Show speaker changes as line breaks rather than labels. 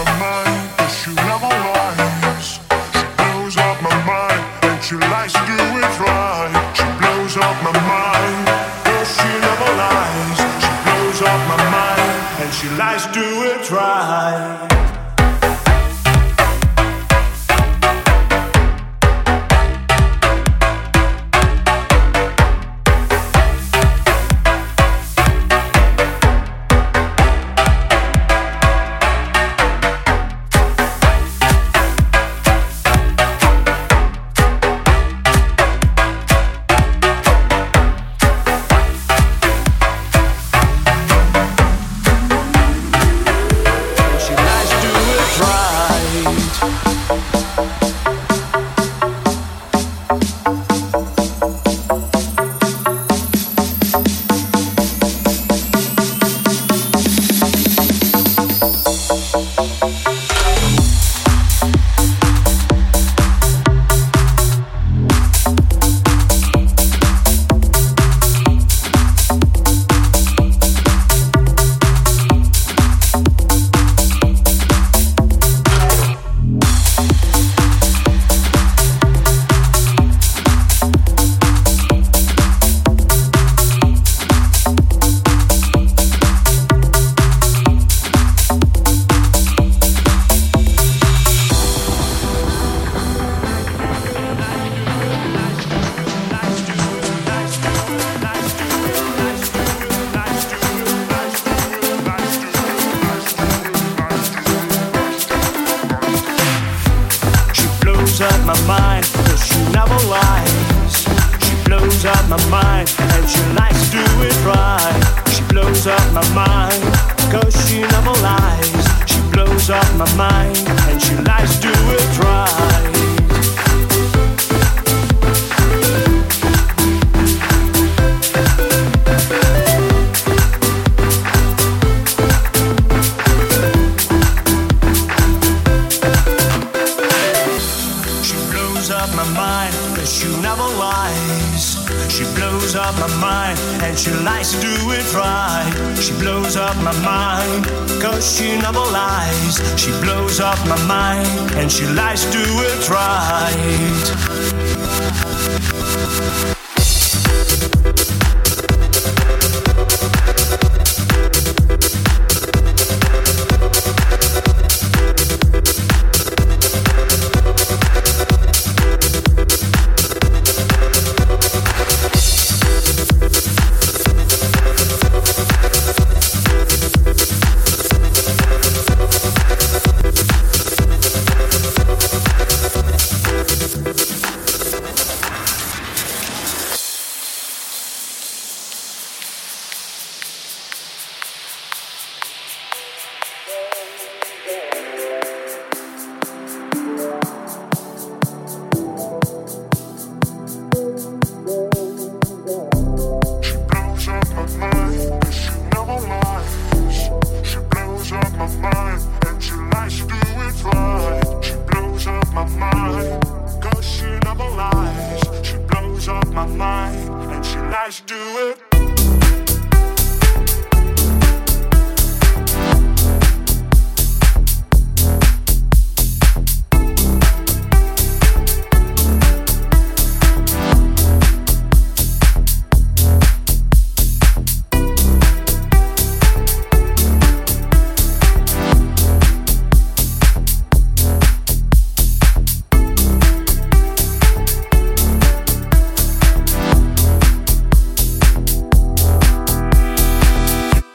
my mind, but she never lies. She blows up my mind, and she likes to do it right. She blows up my mind, but she never lies. She blows up my mind, and she likes to do it right. Up my mind, cause she never lies. She blows up my mind, and she likes to do it right. She blows up my mind, cause she never lies. She blows up my mind, and she likes to do it right. Up my mind, cause she never lies. She blows up my mind, and she likes to do it right. She blows up my mind, cause she never lies. She blows up my mind, and she likes to do it right.